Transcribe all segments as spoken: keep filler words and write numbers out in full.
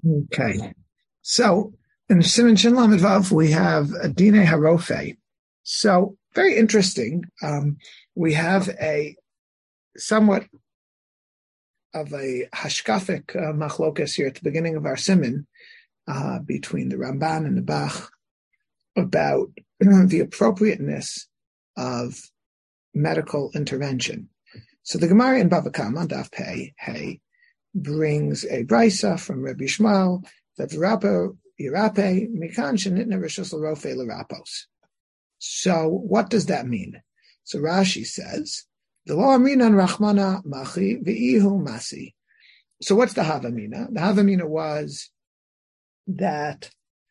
Okay. So in Siman Shin Lamed Vav, we have a Dine Harofe. So very interesting. Um, we have a somewhat of a hashkafic uh, machlokas here at the beginning of our Siman uh, between the Ramban and the Bach about the appropriateness of medical intervention. So the Gemara in Bava Kama, Daf Pei, Hey, brings a brisa from Rabbi Shmuel that Rapo Yirape Mikan Shenitna Rishus L'Rofe L'Rapos. So what does that mean? So Rashi says, the law Aminan Rachmana Machi V'ihu Masi. So what's the Havamina? The Havamina was that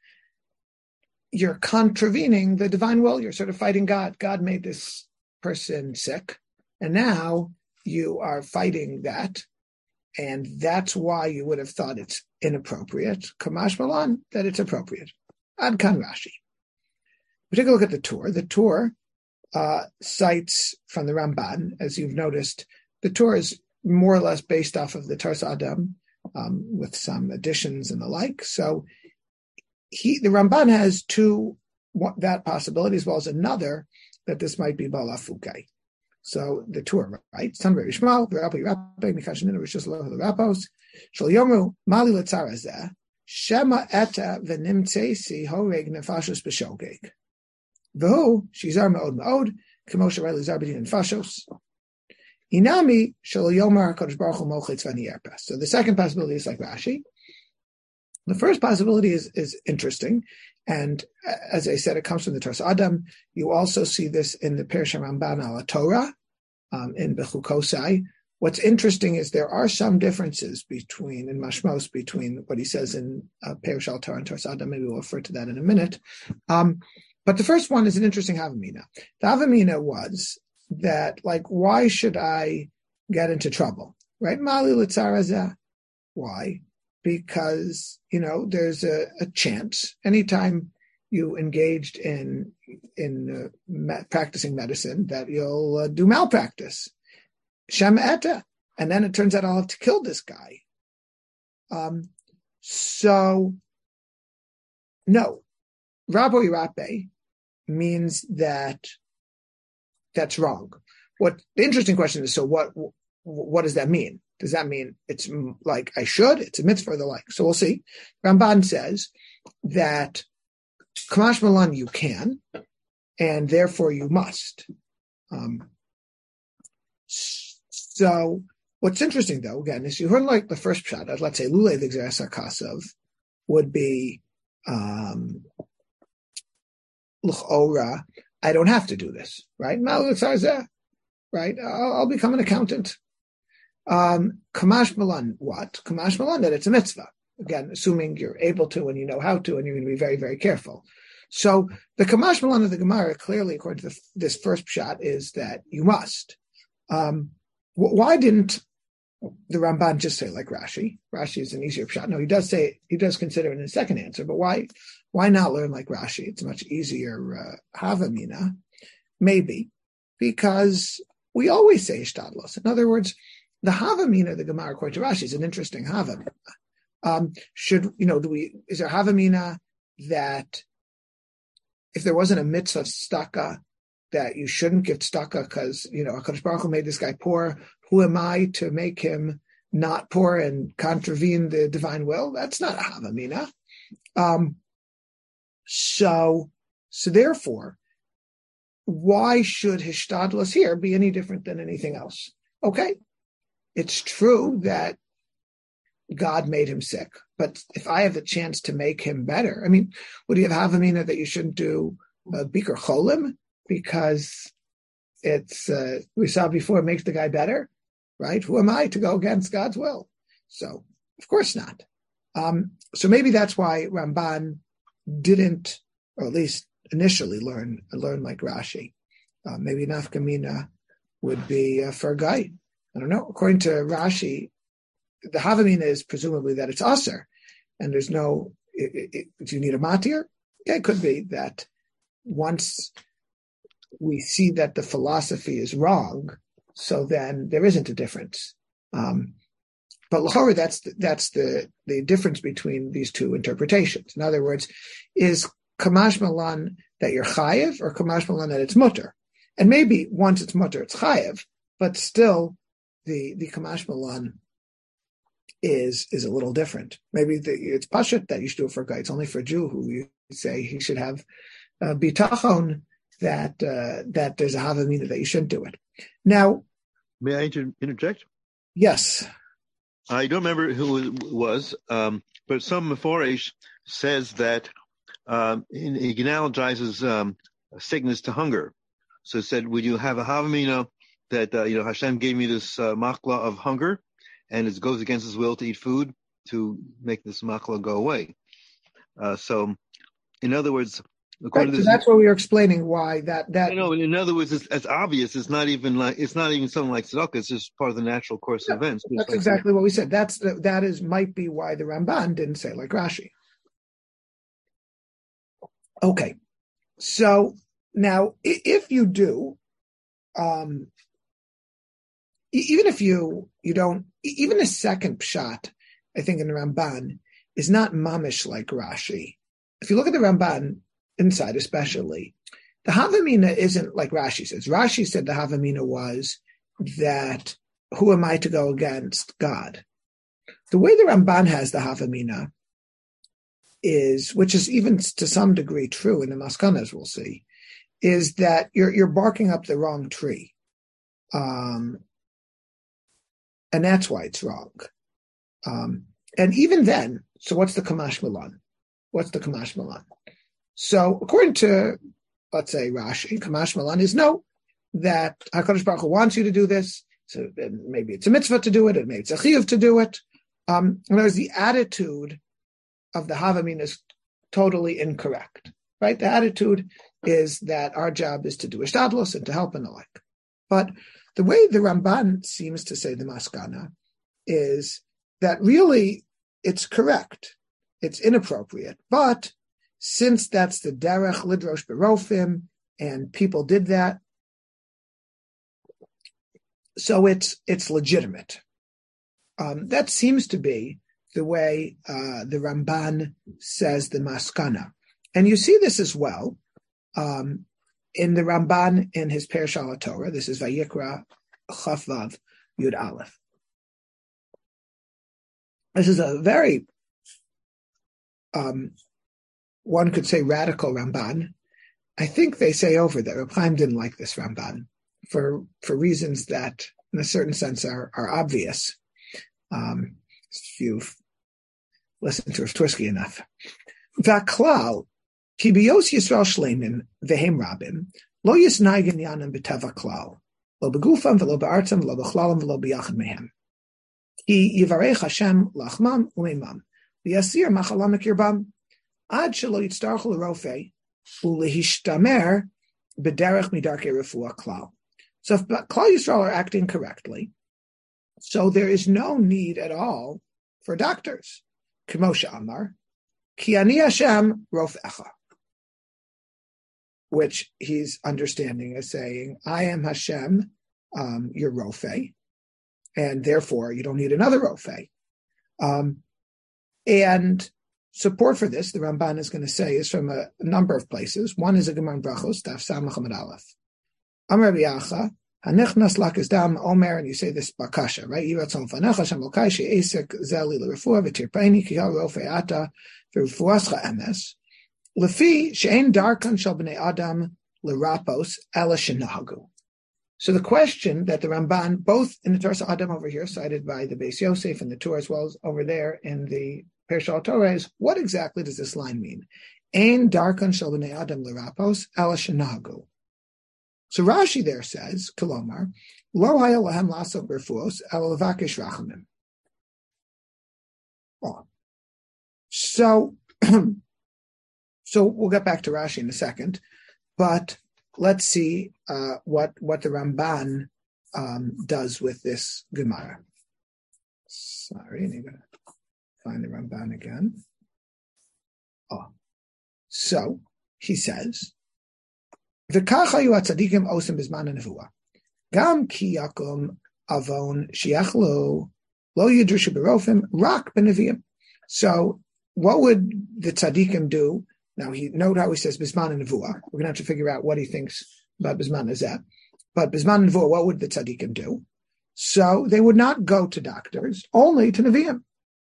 you're contravening the divine will. You're sort of fighting God. God made this person sick, and now you are fighting that. And that's why you would have thought it's inappropriate. Kamash Malan, that it's appropriate. Ad Kan Rashi. We take a look at the Tur. The Tur uh, cites from the Ramban, as you've noticed. The Tur is more or less based off of the Tars Adam, um, with some additions and the like. So he, the Ramban has two, that possibility, as well as another, that this might be Balafukai. So the Tur, right? Some very small. V'rapo Yirape Mikashininu Rishus L'Rapos. Shal Yomu Mali L'Tzarazeh Shema Eta V'Nimtzesi Horeg Nefashos B'Shogeg. V'hu Shizar Me'od Me'od K'moshe Rai L'Zar B'Din Nefashos. Inami Shal Yomar HaKadosh Baruch Hu Mochetz V'Niyerpes. So the second possibility is like Rashi. The first possibility is, is interesting. And as I said, it comes from the Tars Adam. You also see this in the Perush Ramban al Torah, um, in Bechukosai. What's interesting is there are some differences between, in Mashmos, between what he says in uh, Perush al Torah and Tars Adam. Maybe we'll refer to that in a minute. Um, but the first one is an interesting Havamina. The Havamina was that, like, why should I get into trouble? Right? Mali L'Tzarazeh. Why? Because, you know, there's a, a chance anytime you engaged in in uh, ma- practicing medicine that you'll uh, do malpractice. Shem Eta. And then it turns out I'll have to kill this guy. Um, so, no. Rabo Yirape means that that's wrong. What the interesting question is, so what what does that mean? Does that mean it's like I should? It's a mitzvah or the like. So we'll see. Ramban says that Kamash Malan you can, and therefore you must. Um, so what's interesting though, again, is you heard like the first pshat, let's say Lule the Gzeres HaKasav would be um, L'chora, I don't have to do this, right? Right? I'll, I'll become an accountant. Um, Kamash Malan, what? Kamash Malan, that it's a mitzvah. Again, assuming you're able to and you know how to, and you're going to be very, very careful. So the Kamash Malan of the Gemara, clearly, according to the, this first pshat, is that you must. Um, wh- why didn't the Ramban just say like Rashi? Rashi is an easier pshat. No, he does say, he does consider it in his second answer, but why, why not learn like Rashi? It's a much easier uh, Havamina. Maybe because we always say Ishtadlos. In other words, the Havamina, the Gemara, according to Rashi, is an interesting Havamina. Um, should, you know, do we, is there Havamina that if there wasn't a mitzvah of tzedakah, that you shouldn't give tzedakah because, you know, HaKadosh Baruch Hu made this guy poor. Who am I to make him not poor and contravene the divine will? That's not a Havamina. Um, so, so therefore, why should Hishtadlos here be any different than anything else? Okay. It's true that God made him sick, but if I have the chance to make him better, I mean, would you have Havamina that you shouldn't do uh, Bikur Cholim because it's, uh, we saw before, it makes the guy better, right? Who am I to go against God's will? So, of course not. Um, so maybe that's why Ramban didn't, or at least initially, learn learn like Rashi. Uh, maybe Nafkamina would be uh, for a guy. I don't know. According to Rashi, the Havamina is presumably that it's Aser, and there's no, it, it, it, do you need a matir? Yeah, it could be that once we see that the philosophy is wrong, so then there isn't a difference. Um, but l'chora, that's the, that's the the difference between these two interpretations. In other words, is kamash malan that you're chayev, or kamash malan that it's mutter? And maybe once it's mutter, it's chayev, but still the the kamash malan is is a little different. Maybe the, it's pashut that you should do it for a guy. It's only for a Jew who you say he should have uh, bitachon that uh, that there's a havamina that you shouldn't do it. Now, may I inter- interject? Yes. I don't remember who it was, um, but some Meforesh says that um, he analogizes um, sickness to hunger. So it said, would you have a havamina that uh, you know Hashem gave me this uh, machla of hunger, and it goes against His will to eat food to make this machla go away. Uh, so, in other words, according right, to so this, that's what we were explaining why that that. I know. In other words, it's, it's obvious. It's not even like it's not even something like tzedakah. It's just part of the natural course Yeah, of events. that's like exactly what we said. That's the, that is might be why the Ramban didn't say like Rashi. Okay, so now if you do, um, even if you you don't, even the second pshat, I think in the Ramban is not mamish like Rashi. If you look at the Ramban inside, especially, the havamina isn't like Rashi says. Rashi said the havamina was that who am I to go against God? The way the Ramban has the havamina is, which is even to some degree true in the Maskanas, we'll see, is that you're you're barking up the wrong tree, um, and that's why it's wrong. Um, and even then, so what's the Kamash Milan? What's the Kamash Milan? So according to, let's say, Rashi, Kamash Milan is no, that HaKadosh Baruch Hu wants you to do this. So maybe it's a mitzvah to do it, and maybe it's a chiyuv to do it. Um, in other words, the attitude of the Havamina is totally incorrect, right? The attitude is that our job is to do ishtadlos and to help and the like. But the way the Ramban seems to say the Maskana is that really it's correct. It's inappropriate. But since that's the derech lidrosh berofim, and people did that, so it's it's legitimate. Um, that seems to be the way uh, the Ramban says the Maskana. And you see this as well um, in the Ramban in his Perush al Torah. This is Vayikra Chaf Vav Yud Aleph. This is a very, um, one could say, radical Ramban. I think they say over that Reb Chaim didn't like this Ramban for for reasons that, in a certain sense, are, are obvious. Um, if you've listened to Rav Tversky enough. V'aklal, ki biyos Yisrael shleimin v'hem rabim, lo yisnaigen yanim b'teva klal, lo begufam v'lo be'artzam v'lo b'chlalam v'lo b'yachad mehem. Ki yivarech Hashem lachmam u'imam, v'yasir machalam kirbam, ad shelo yitztarchu l'rofei, u'lehishtamer b'derech midarkei refuah klal. So if Klal Yisrael are acting correctly, so there is no need at all for doctors. K'moshe Amar, Ki ani Hashem rofecha, which he's understanding as saying, I am Hashem, um, your rofe, and therefore you don't need another rofe. Um, and support for this, the Ramban is going to say, is from a, a number of places. One is a Gemara in Brachos, Daf Samach Amud Aleph. Amar Biacha, Hanichnas lakas dam omer, and you say this bakasha, right? Yiratzon fanecha shamokai she'esek zeli l'refuah v'tirpeini ki ha'rofei ata v'refuascha emes lefi she'en darkan shel b'nei adam l'rapos ela shenahagu. So the question that the Ramban, both in the Torah Adam over here, cited by the Beis Yosef and the Torah, as well as over there in the Perush al Torah, is what exactly does this line mean? Ein darkan shel b'nei adam l'rapos ela shenahagu. So Rashi there says, Kolomar, Lo haya lahem lasot berfuos el levakesh rachamim. Oh. So, so we'll get back to Rashi in a second, but let's see uh, what what the Ramban um, does with this Gemara. Sorry, I need to find the Ramban again. Oh, so he says. V'kach hayu hatzadikim osim bizman hanevua. Gam ki yakum avon shiachlu Lo yidrishu berofim rak benavim. So what would the tzaddikim do? Now, he note how he says bisman and nevuah. We're going to have to figure out what he thinks about bisman azeh. But bisman and nevuah, what would the tzaddikim do? So they would not go to doctors, only to neviim.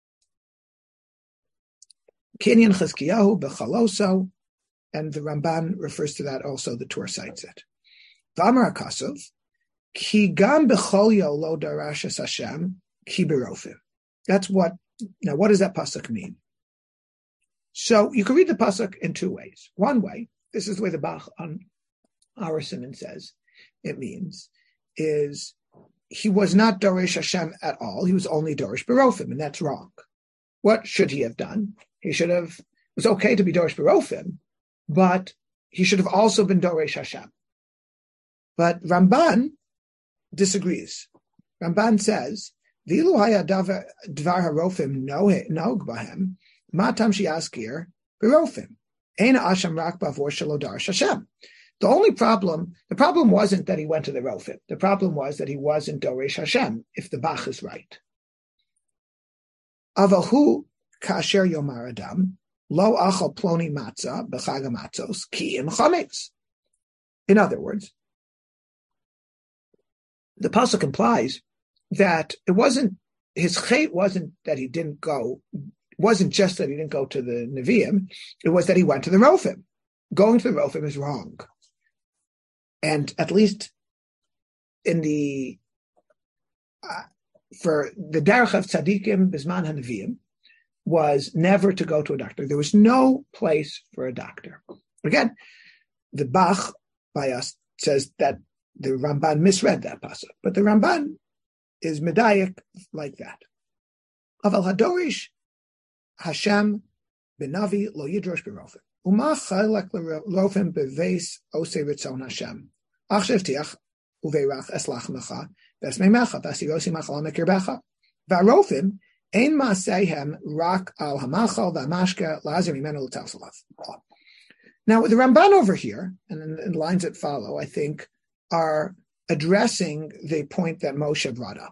Kinyan Chizkiyahu bechaloso, and the Ramban refers to that also. The Torah cites it. V'amar HaKasov, ki gam bechol lo darashas Hashem ki berofim. That's what. Now, what does that pasuk mean? So you can read the pasuk in two ways. One way, this is the way the Bach on our Simon says it means, is he was not Dorish Hashem at all. He was only Dorish Berofim, and that's wrong. What should he have done? He should have, it was okay to be Dorish Berofim, but he should have also been Dorish Hashem. But Ramban disagrees. Ramban says, V'ilu haya dvar harofim noheg bahem, matam shiaskir berofim. Eina asham rak bavor shelo darash Hashem. The only problem, the problem wasn't that he went to the Rofim. The problem was that he wasn't Dorish Hashem, if the Bach is right. Avahu kasher yomar adam, lo achal ploni matzah b'chag hamatzos ki im chametz. In other words, the pasuk implies that it wasn't, his chait wasn't that he didn't go, wasn't just that he didn't go to the Nevi'im, it was that he went to the Rofim. Going to the Rofim is wrong. And at least in the, uh, for the Derech of Tzadikim, Bisman HaNevi'im, was never to go to a doctor. There was no place for a doctor. Again, the Bach by us says that the Ramban misread that pasuk, but the Ramban is medayik like that. Aval hadorish Hashem benavi lo yidrosh berofim. Uma chalek l'rofim beveis osei ritzon Hashem. Achshev tiach uveirach eslach mecha vesmei mecha vasirosi machal mekirbecha. V'arofim ein maasehem rak al hamachal v'amashke lazir mimenu l'telsalav. Now the Ramban over here, and in, in lines that follow, I think, are addressing the point that Moshe brought up.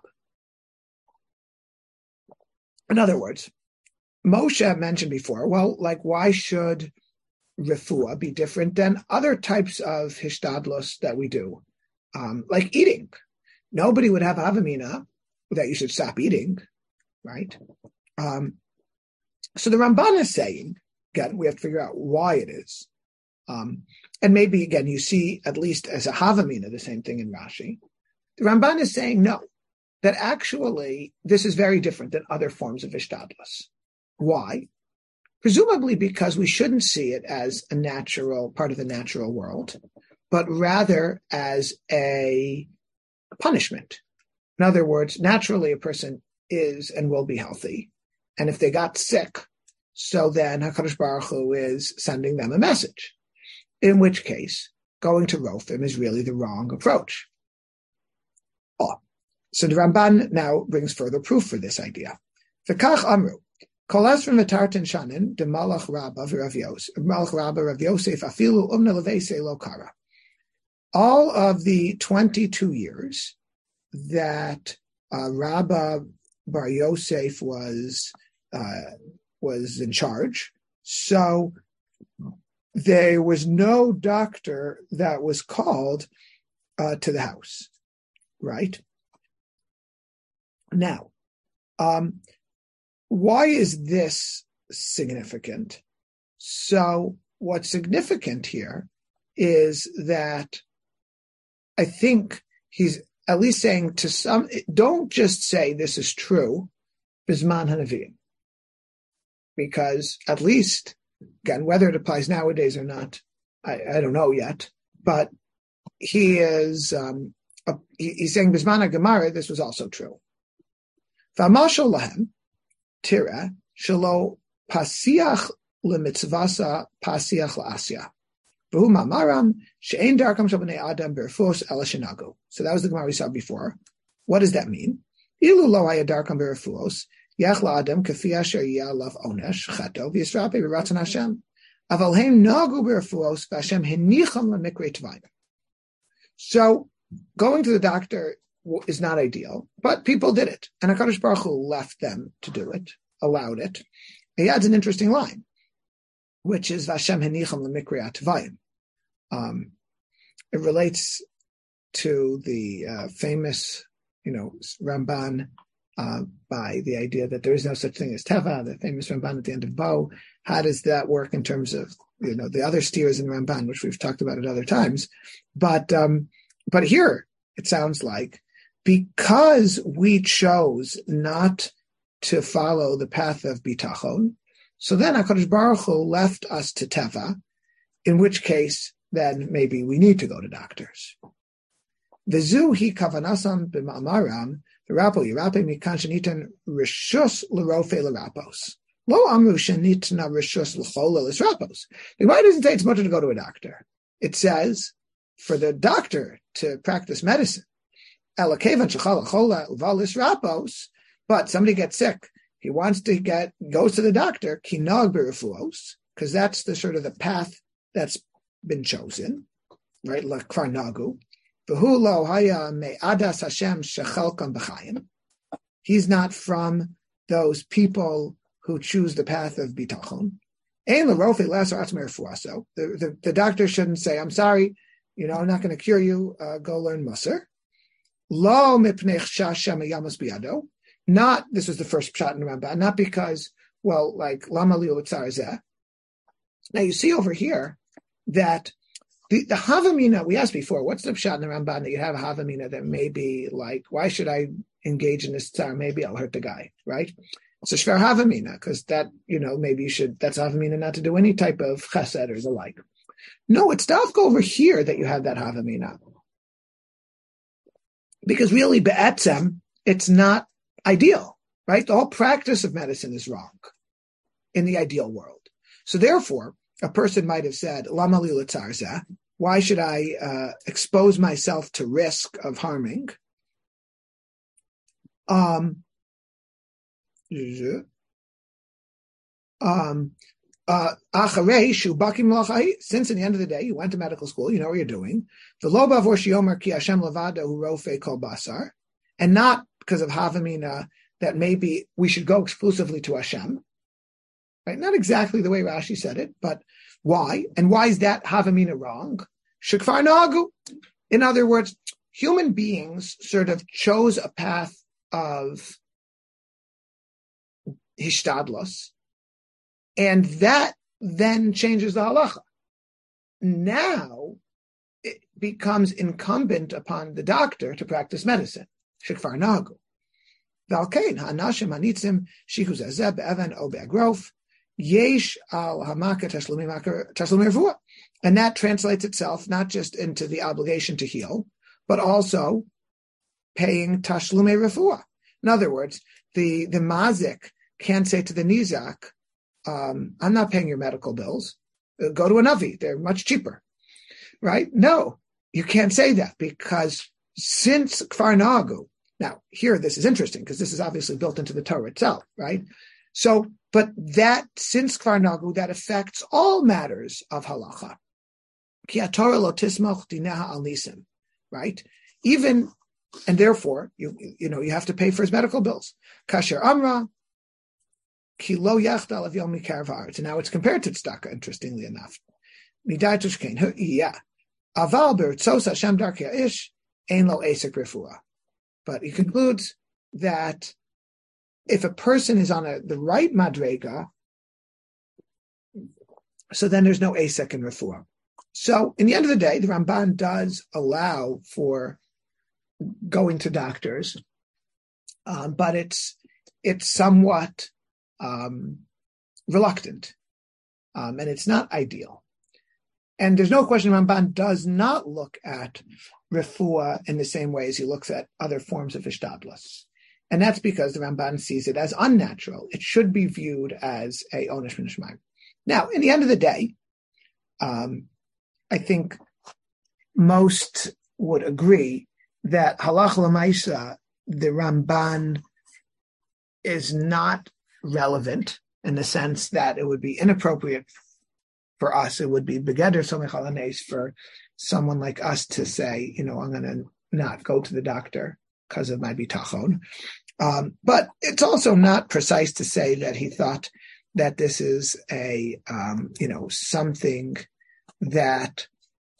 In other words, Moshe mentioned before, well, like, why should refuah be different than other types of hishtadlos that we do, um, like eating? Nobody would have avamina that you should stop eating, right? Um, so the Ramban is saying, again, we have to figure out why it is. Um, and maybe, again, you see, at least as a havamina, the same thing in Rashi. The Ramban is saying, no, that actually this is very different than other forms of ishtadlus. Why? Presumably because we shouldn't see it as a natural, part of the natural world, but rather as a punishment. In other words, naturally a person is and will be healthy. And if they got sick, so then HaKadosh Baruch Hu is sending them a message. In which case, going to Rofim is really the wrong approach. Oh. So the Ramban now brings further proof for this idea. V'kach amru, kol esrim v'tartin shanin de malach rabba v'rav Yosef, malach rabba Rav Yosef afilu umna levese lo kara. All of the twenty-two years that uh, Rabba Bar Yosef was uh, was in charge, so there was no doctor that was called uh, to the house, right? Now, um, why is this significant? So what's significant here is that I think he's at least saying to some, don't just say this is true, Bisman HaNevi'im, because at least, again, whether it applies nowadays or not, I, I don't know yet. But he is um, a, he, he's saying Bisman HaGemara, this was also true. V'amashal lahem tira shelo pasiach lemitzvasa pasiach laasya. V'hu ma'amaram she'ein darkam shel bnei adam berefus ela shenagu. So that was the Gemara we saw before. What does that mean? Ilu lo haya darkam berefus. Yachla Adam kafi asher yalav onesh chato v'yisrape b'ratzon Hashem. Aval heim nagu b'refuos v'Hashem henicham l'mikrei tvayim. So going to the doctor is not ideal, but people did it. And HaKadosh Baruch Hu left them to do it, allowed it. He adds an interesting line, which is Vashem henicham lemikri atvayim. Um, it relates to the uh, famous, you know, Ramban uh, by the idea that there is no such thing as Teva, the famous Ramban at the end of Bo. How does that work in terms of, you know, the other steers in Ramban, which we've talked about at other times? But um, but here it sounds like because we chose not to follow the path of bitachon, so then HaKadosh Baruch Hu left us to Teva, in which case then maybe we need to go to doctors. V'zu hi kavanasam b'ma'amaram v'rapo yirape mikan shenitan rishus l'rofe l'rapos. Lo amru shenitna rishus l'chol l'rapos. Why doesn't it say it's better to go to a doctor? It says for the doctor to practice medicine. Elakevan shechal l'chol l'valis rapos. But somebody gets sick. He wants to get, goes to the doctor, kinag b'refuos, because that's the sort of the path that's been chosen, right? L'kvar nagu. V'hu lo haya me'adas Hashem shechelkam b'chayim. He's not from those people who choose the path of bitachon. Ein l'rofe l'asar atzmei refuaso. The the doctor shouldn't say, I'm sorry, you know, I'm not going to cure you, uh, go learn Musar. Lo mipnei chshashem yamas biyado. Not, this was the first shot in the Ramban, not because, well, like, lama liu l'tzar. Now you see over here that the, the Havamina, we asked before, what's the pshat in the Ramban that you have a Havamina that may be like, why should I engage in this tsar? Maybe I'll hurt the guy, right? It's a shver Havamina, because that, you know, maybe you should, that's Havamina not to do any type of chesed or the like. No, it's dafka over here that you have that Havamina. Because really, be'etzem, it's not ideal, right? The whole practice of medicine is wrong in the ideal world. So therefore, a person might have said, Lama li l'tzar zeh, why should I uh, expose myself to risk of harming? Um, um, uh, since in the end of the day, you went to medical school, you know what you're doing. And not because of Havamina that maybe we should go exclusively to Hashem. Right? Not exactly the way Rashi said it, but why? And why is that Havamina wrong? Shekfar nagu. In other words, human beings sort of chose a path of hishtadlos, and that then changes the halacha. Now it becomes incumbent upon the doctor to practice medicine. Shekfar nagu. Valkein hanashim hanitzim shichus azeh be'evan o be'agrof yesh al hamaka tashlumi refuah, and that translates itself not just into the obligation to heal, but also paying tashlumi refuah. In other words, the the mazik can't say to the nizak, um, "I'm not paying your medical bills. Uh, go to a navi; they're much cheaper." Right? No, you can't say that because since kfar nagu. Now, here, this is interesting because this is obviously built into the Torah itself, right? So, but that, since Kfar Nagu, that affects all matters of halacha. Ki haTorah lo tismach dineha al nisim, right? Even, and therefore, you you know, you have to pay for his medical bills. Kasher amra, ki lo yachda alav yom mikarav haaretz. And now it's compared to tzedakah, interestingly enough. Midai tushkein, yeah. Aval b'ritzos Hashem darkei ish, ein lo esek refuah. But he concludes that if a person is on a, the right madrega, so then there's no asek in refuah. So in the end of the day, the Ramban does allow for going to doctors, um, but it's it's somewhat um, reluctant, um, and it's not ideal. And there's no question Ramban does not look at refuah in the same way as he looks at other forms of ishtadlus. And that's because the Ramban sees it as unnatural. It should be viewed as a onish min shemaim. Now, in the end of the day, um, I think most would agree that halacha l'maisa, the Ramban is not relevant in the sense that it would be inappropriate for us. It would be begeder somech alanes for someone like us to say, you know, I'm going to not go to the doctor because of my bitachon. Um, but it's also not precise to say that he thought that this is a, um, you know, something that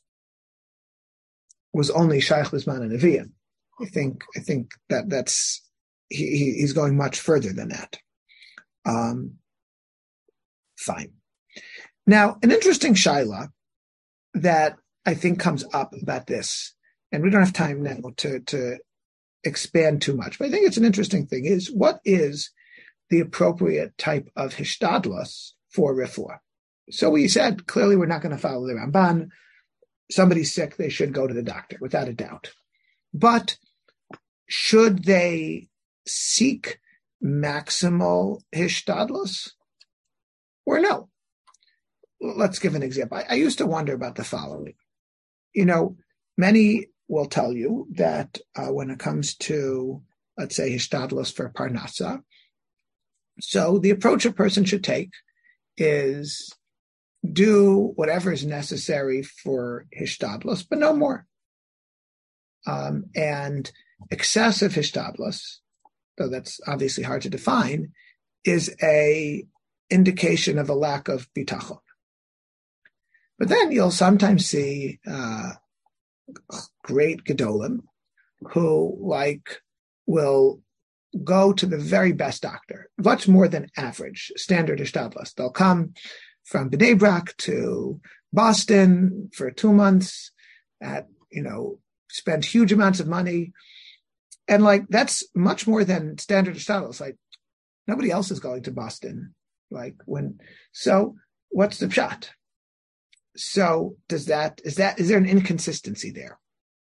was only Shaykh Lizman and Nevi'im. I think, I think that that's, he, he's going much further than that. Um, fine. Now, an interesting shaila that I think comes up about this, and we don't have time now to, to expand too much, but I think it's an interesting thing, is what is the appropriate type of hishtadlus for refuah? So we said, clearly we're not going to follow the Ramban. Somebody's sick, they should go to the doctor, without a doubt. But should they seek maximal hishtadlus or no? Let's give an example. I, I used to wonder about the following. You know, many will tell you that uh, when it comes to, let's say, hishtadlus for parnasa, so the approach a person should take is do whatever is necessary for hishtadlus, but no more. Um, and excessive hishtadlus, though that's obviously hard to define, is a indication of a lack of bitachon. But then you'll sometimes see uh, great gedolim who, like, will go to the very best doctor, much more than average, standard hishtadlus. They'll come from Bnei Brak to Boston for two months, at, you know, spend huge amounts of money. And, like, that's much more than standard hishtadlus. Like, nobody else is going to Boston. Like, when, so what's the pshat? So does that, is that, is there an inconsistency there?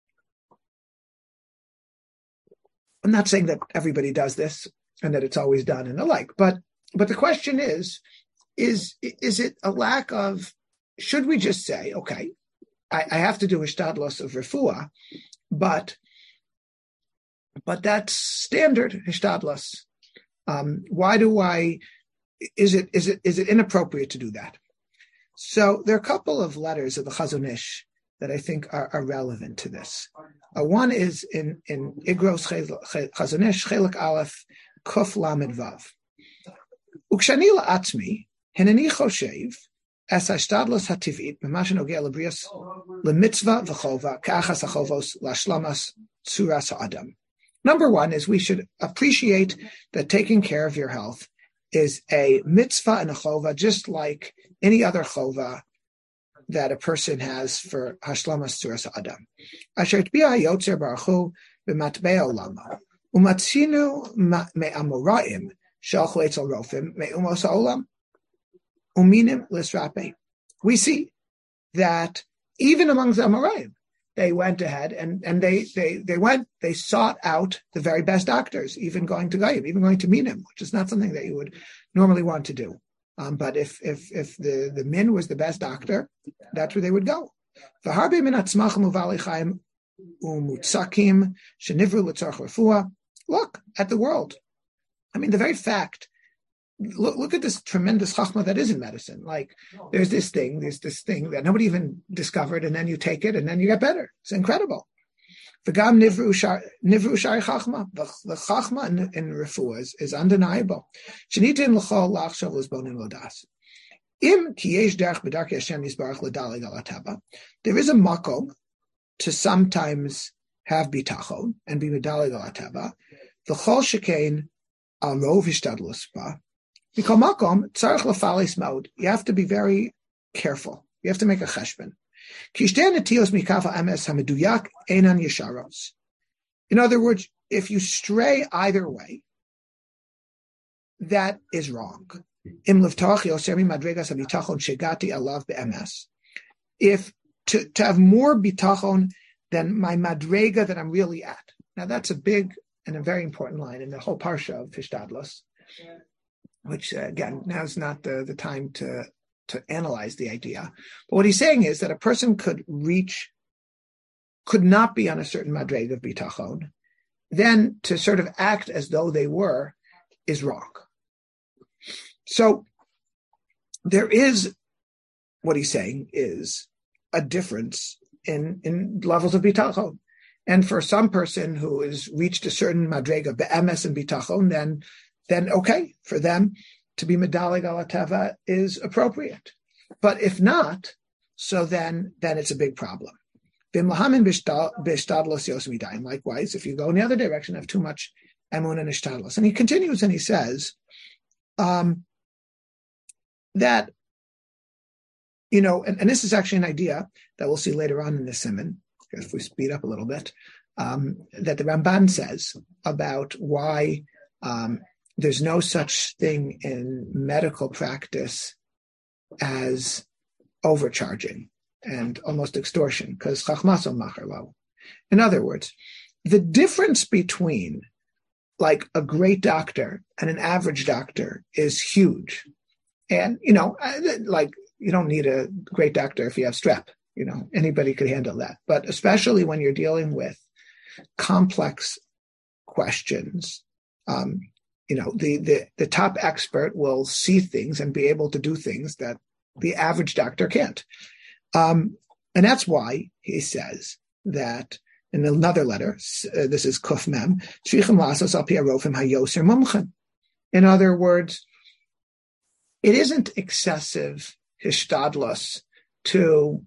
I'm not saying that everybody does this and that it's always done and the like, but, but the question is, is, is it a lack of, should we just say, okay, I, I have to do hishtadlus of refuah, but, but that's standard hishtadlus. Um, why do I, is it, is it, is it inappropriate to do that? So there are a couple of letters of the Chazon Ish that I think are, are relevant to this. Uh, one is in, in Igros Chazon Ish, Chelik Aleph, Kuf Lamed Vav. Ukshani la'atzmi, hineni choshev, es hashtadlos hativit, b'ma shenogea lebrias, lemitzvah v'chova, ka'achas hachovos, la'shlamas tzuras ha'adam. Number one is we should appreciate that taking care of your health is a mitzvah and a chova, just like any other chova that a person has for hashlamas tzuras ha'adam. Asher t'bi'a yotzer baruch hu b'matbei olama, umatzinu me'amoraim, shalchu etzel rofim me'umos ha'olam, uminim lisrape. We see that even among the Amoraim, they went ahead and, and they, they, they went, they sought out the very best doctors, even going to Goyim, even going to Minim, which is not something that you would normally want to do. Um, but if, if, if the, the Min was the best doctor, that's where they would go. Look at the world. I mean, the very fact, look, look at this tremendous chachma that is in medicine. Like, there's this thing, there's this thing that nobody even discovered, and then you take it, and then you get better. It's incredible. V'gam nivru shari chachma. The chachma in, in refuah is, is undeniable. Shenitin l'chol lachshav l'zbonim l'das. Im ki yesh derech b'darkei Hashem yisbarach l'dalig al hataba. There is a makom to sometimes have bitachon and be medalig al hataba. V'chol shekein al rov hishtadlus ba. You have to be very careful. You have to make a cheshbon. In other words, if you stray either way, that is wrong. If to, to have more bitachon than my madrega that I'm really at. Now that's a big and a very important line in the whole parsha of Hishtadlus. Which, uh, again, now's not the, the time to, to analyze the idea. But what he's saying is that a person could reach, could not be on a certain madreg of bitachon, then to sort of act as though they were is wrong. So there is, what he's saying is a difference in, in levels of bitachon. And for some person who has reached a certain madrega be'emes and bitachon, then, then okay, for them to be medalig ala teva is appropriate. But if not, so then, then it's a big problem. Likewise, if you go in the other direction, have too much emun and ishtadlos. And he continues and he says um, that, you know, and, and this is actually an idea that we'll see later on in the Siman, if we speed up a little bit, um, that the Ramban says about why um, there's no such thing in medical practice as overcharging and almost extortion, because chachmaso macher lo. In other words, the difference between like a great doctor and an average doctor is huge. And, you know, like you don't need a great doctor if you have strep. You know, anybody could handle that. But especially when you're dealing with complex questions, um, you know, the, the, the top expert will see things and be able to do things that the average doctor can't. Um, and that's why he says that in another letter, uh, this is Kuf Mem, in other words, it isn't excessive hishtadlos to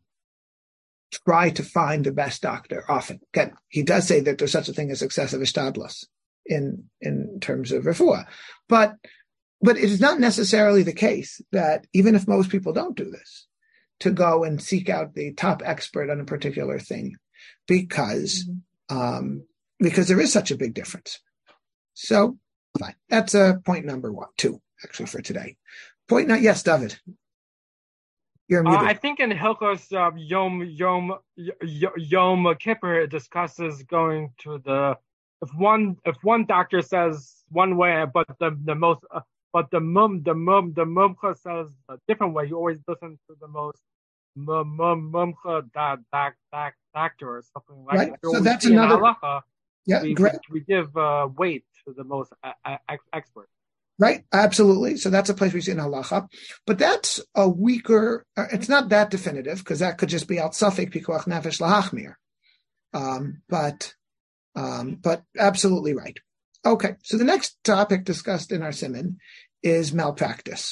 try to find the best doctor often. Again, he does say that there's such a thing as excessive hishtadlos in, in terms of refuah. But, but it is not necessarily the case that even if most people don't do this, to go and seek out the top expert on a particular thing, because mm-hmm. um, because there is such a big difference. So, fine. That's uh, point number one, two, actually, for today. Point not yes, David. You're muted. Uh, I think in Hilchos uh, Yom Yom Yom Kippur it discusses going to the if one if one doctor says one way, but the the most uh, but the mum the mum the mumcha says a different way. You always listen to the most mum mumcha doc doc doctor or something like right. that. So that's another. Halacha, yeah, we, great. We, we give uh, weight to the most uh, expert. Right, absolutely. So that's a place we see in halacha, but that's a weaker. It's not that definitive because that could just be al safek pikuach nefesh lahachmir. Um, but, um, but absolutely right. Okay, so the next topic discussed in our siman is malpractice.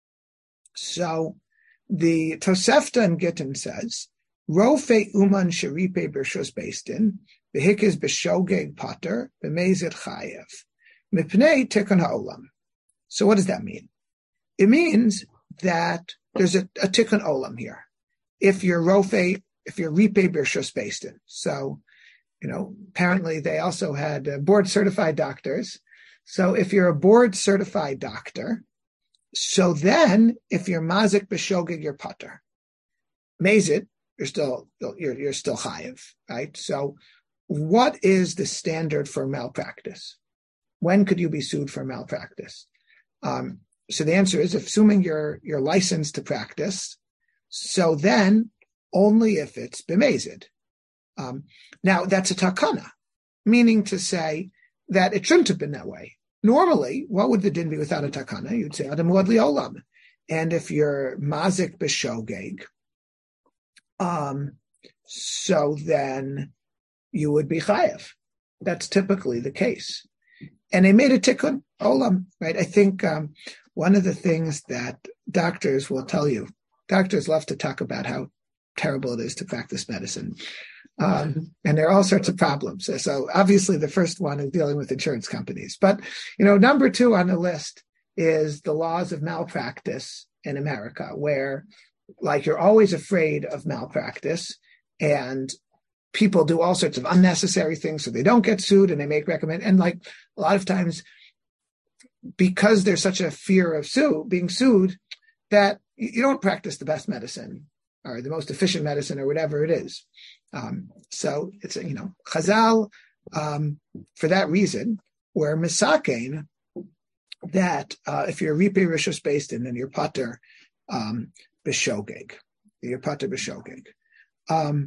So the Tosefta and Gittin says, Rofe uman sheripe b'rshus beistin v'hikiz b'shogeg pater b'mezid chayev mipnei tikun ha'olam. So what does that mean? It means that there's a, a tikkun olam here. If you're rofe, if you're ripe b'rshus beistin. So, you know, apparently they also had uh, board certified doctors. So if you're a board certified doctor, so then if you're mazik b'shogeg, you're pater. Mazid, you're still you're you're still chayiv, right? So what is the standard for malpractice? When could you be sued for malpractice? Um, so the answer is, assuming you're you're licensed to practice, so then only if it's b'mezid. Um, now that's a takana, meaning to say that it shouldn't have been that way. Normally, what would the din be without a takana? You'd say adam muad li'olam, and if you're mazik b'shogeg, um, so then you would be chayev. That's typically the case. And they made a tikkun olam, right? I think um, one of the things that doctors will tell you, doctors love to talk about how terrible it is to practice medicine. Um, and there are all sorts of problems. So obviously the first one is dealing with insurance companies. But, you know, number two on the list is the laws of malpractice in America, where like you're always afraid of malpractice and people do all sorts of unnecessary things so they don't get sued and they make recommend. And like a lot of times, because there's such a fear of sue being sued, that you don't practice the best medicine or the most efficient medicine or whatever it is. Um, so it's, you know, Chazal, um, for that reason, were misakein that uh, if you're ripe rishus beistin, then you're pater um, b'shogeg. You're pater b'shogeg. Um,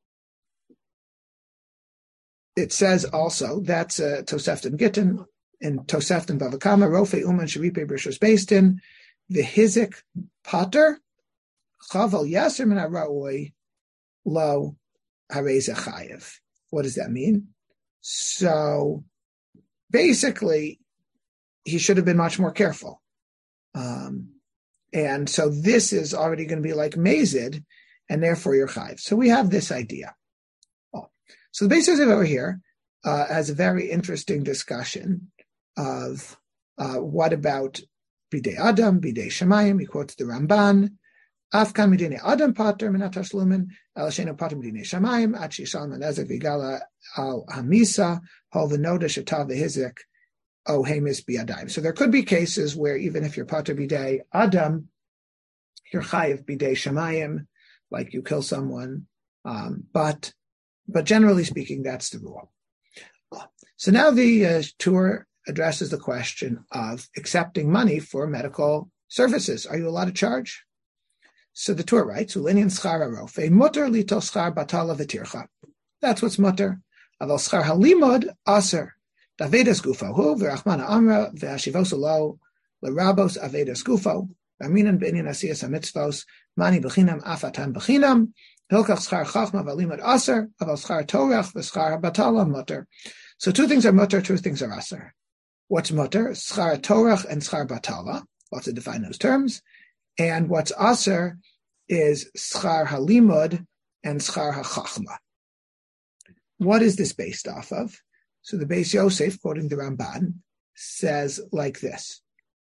It says also, that's uh, Tosefta and Gittin, in Tosefta and Bava Kama, Rofe Uman Sheripe B'rshus Beistin, the Hizik Pater, Chaval Yaser Min HaRa'oi, Lo Harei Chayev. What does that mean? So basically, he should have been much more careful. Um, and so this is already going to be like mazid, and therefore you're chayiv. So we have this idea. Oh. So the basis of over here uh, has a very interesting discussion of uh, what about bidei Adam, bidei Shemayim. He quotes the Ramban. Afkan midine Adam pater minatas lumen el sheno pater midine Shemayim at shishal manezek vigala al hamisa hol v'noda shetav v'hizik o hemis biadayim. So there could be cases where even if you're pater bidei Adam, you're chayiv bidei Shemayim, like you kill someone. Um, but but generally speaking, that's the rule. So now the uh, Tur addresses the question of accepting money for medical services. Are you allowed to charge? So the Tur writes, "Ulinian schar harofe mutter lito schar batala v'tircha." That's what's mutter. Aval schar halimud aser. Davedas gufo hu v'rachmana amra v'hashivos lo l'rabos avedas gufo. Aminan b'inyan asiyas hamitzvos mani b'chinam afatan b'chinam. Hilkach schar chachma v'limud aser. Aval schar torach v'schar batala mutter. So two things are mutter, two things are aser. What's mutter? Schar torach and schar batala. What's to define those terms? And what's aser is schar halimud and schar hachachma. What is this based off of? So the Beis Yosef, quoting the Ramban, says like this: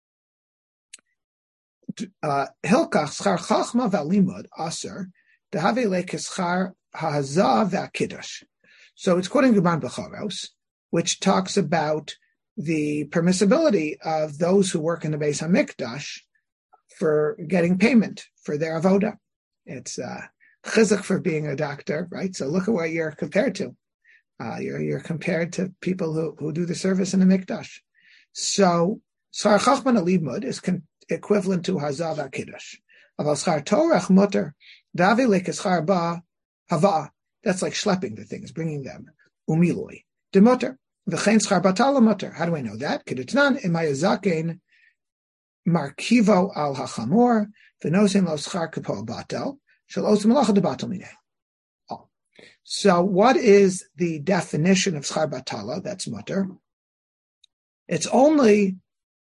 Hilkach schar chachma v'alimud aser dehave lekeschar ha'hazah v'akiddush. So it's quoting the Ramban Bechoros, which talks about the permissibility of those who work in the Beis Hamikdash for getting payment for their avoda. It's uh, chizuk for being a doctor, right? So look at what you're compared to. Uh, you're you're compared to people who, who do the service in the mikdash. So schar chachman alimud is con- equivalent to hazav akiddush. Aval schar torach mutter davi lekeschar ba hava. That's like schlepping the things, bringing them. Umiloi de mutter v'chein schar batala mutter. How do I know that? Kedetnan imayazakein markivo al hachamor v'nosin lo schar kapo batel shel os malacha de batel mineh. So what is the definition of schar batala? That's mutter. It's only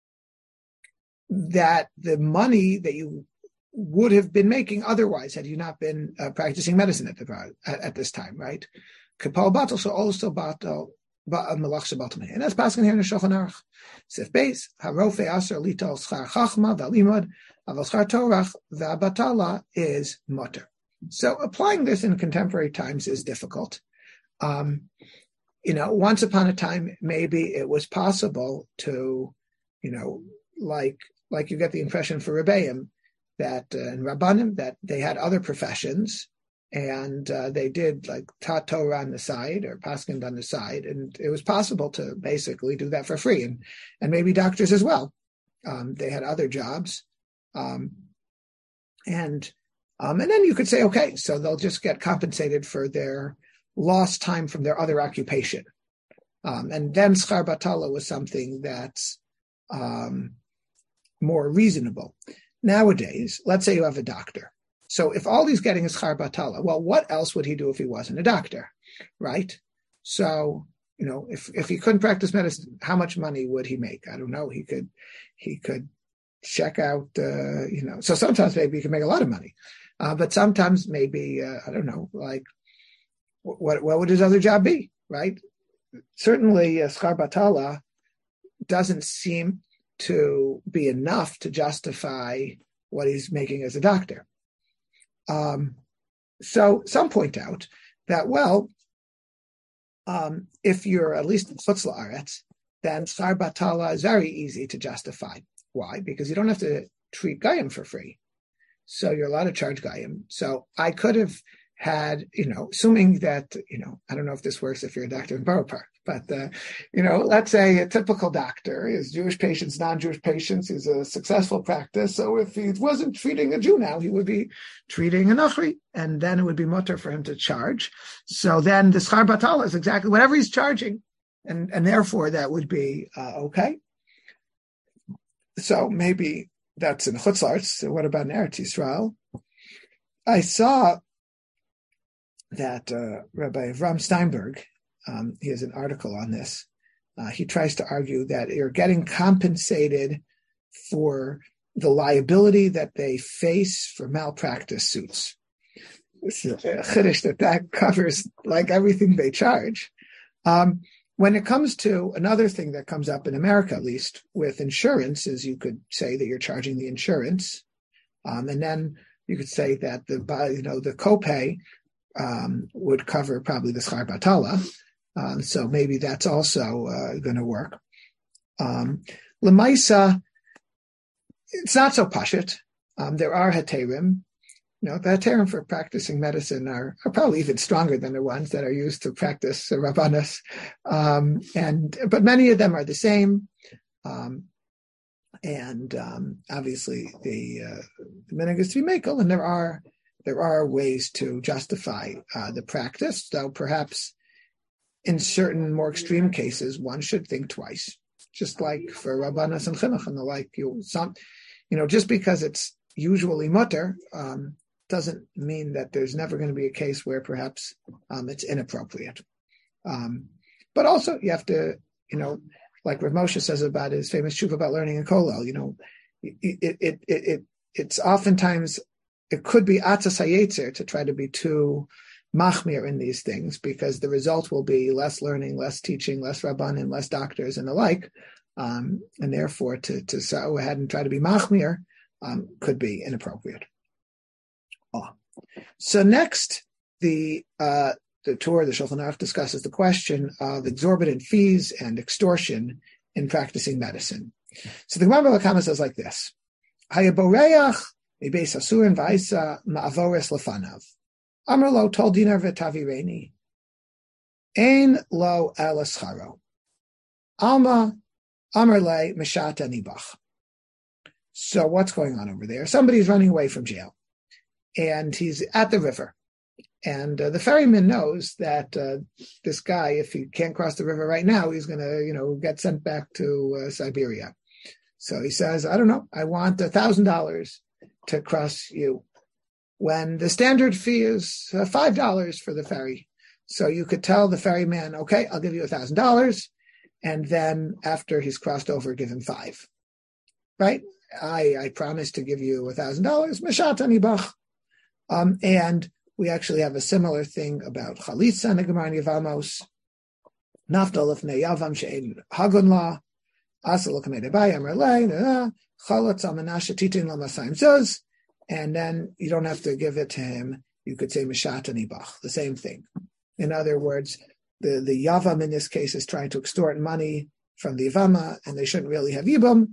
that the money that you would have been making otherwise had you not been uh, practicing medicine at the at, at this time, right? Kapal batel, so also batel malach shabatel mineh, and that's passing here in the Shulchan Aruch. Sif beis harofe aser litol schar chachma v'alimud aval schar torach v'abatala is mutter. So applying this in contemporary times is difficult. Um, you know, once upon a time, maybe it was possible to, you know, like like you get the impression for Rebbeim that uh, and Rabbanim that they had other professions and uh, they did like taught Torah on the side or paskind on the side, and it was possible to basically do that for free, and and maybe doctors as well. Um, they had other jobs, um, and. Um, and then you could say, okay, so they'll just get compensated for their lost time from their other occupation. Um, and then schar batala was something that's um, more reasonable. Nowadays, let's say you have a doctor. So if all he's getting is schar batala, well, what else would he do if he wasn't a doctor, right? So, you know, if, if he couldn't practice medicine, how much money would he make? I don't know. He could, he could check out, uh, you know, so sometimes maybe he can make a lot of money. Uh, but sometimes maybe, uh, I don't know, like, what what would his other job be, right? Certainly, uh, schar batala doesn't seem to be enough to justify what he's making as a doctor. Um, so some point out that, well, um, if you're at least in Chutz La'aretz, then schar batala is very easy to justify. Why? Because you don't have to treat Goyim for free. So you're allowed to charge Goyim. So I could have had, you know, assuming that, you know, I don't know if this works if you're a doctor in Borough Park, but, uh, you know, let's say a typical doctor is Jewish patients, non-Jewish patients, is a successful practice. So if he wasn't treating a Jew now, he would be treating a Nachri, and then it would be mutter for him to charge. So then the schar batala is exactly whatever he's charging, and, and therefore that would be uh, okay. So maybe that's in Chutz La'aretz. So what about in Eretz Yisrael? I saw that uh, Rabbi Avram Steinberg Um, he has an article on this. Uh, he tries to argue that you're getting compensated for the liability that they face for malpractice suits. This is a chiddush that that covers like everything they charge. Um, when it comes to another thing that comes up in America, at least with insurance, is you could say that you're charging the insurance, um, and then you could say that the you know the copay um, would cover probably the schar batala. Um, so maybe that's also uh, going to work. Um, Lemaisa, it's not so pashut. Um, there are heterim. You know, the heterim for practicing medicine are, are probably even stronger than the ones that are used to practice uh, rabbanos. Um, and but many of them are the same. Um, and um, obviously, the uh, the minhag is to be mekel, and there are there are ways to justify uh, the practice. So perhaps, in certain more extreme cases, one should think twice. Just like for rabbanos and chinuch and the like, you some, you know, just because it's usually mutter um, doesn't mean that there's never going to be a case where perhaps um, it's inappropriate. Um, but also, you have to, you know, like Rav Moshe says about his famous tshuva about learning in Kollel, you know, it it it, it, it it's oftentimes it could be atzas hayetzer to try to be too machmir in these things, because the result will be less learning, less teaching, less rabbanim, less doctors, and the like. Um, and therefore, to to go ahead and try to be machmir um, could be inappropriate. Oh. So next, the uh, the Torah, the Shulchan Aruch discusses the question of exorbitant fees and extortion in practicing medicine. So the Gemara Bava Kama says like this: Hayaboreach mibeis asurin v'aisa ma'avoris lefanav. Amar lo tol dinar v'tavireni. Ein lo elascharo. Alma amar le meshata nibach. So what's going on over there? Somebody's running away from jail, and he's at the river. And uh, the ferryman knows that uh, this guy, if he can't cross the river right now, he's going to, you know, get sent back to uh, Siberia. So he says, I don't know, I want a thousand dollars to cross you, when the standard fee is uh, five dollars for the ferry. So you could tell the ferryman, okay, I'll give you a thousand dollars. And then after he's crossed over, give him five, right? I, I promise to give you a thousand dollars. Meshata nibach. Um, and we actually have a similar thing about chalitza and the Gemara in Yevamos. Naftal of neyavam she'en hagun la. Asal kamedebai amar le. Chalatz amanasha titin lamasayim zuz. And then you don't have to give it to him. You could say meshata nibach, the same thing. In other words, the, the yavam in this case is trying to extort money from the yavama, and they shouldn't really have yibum.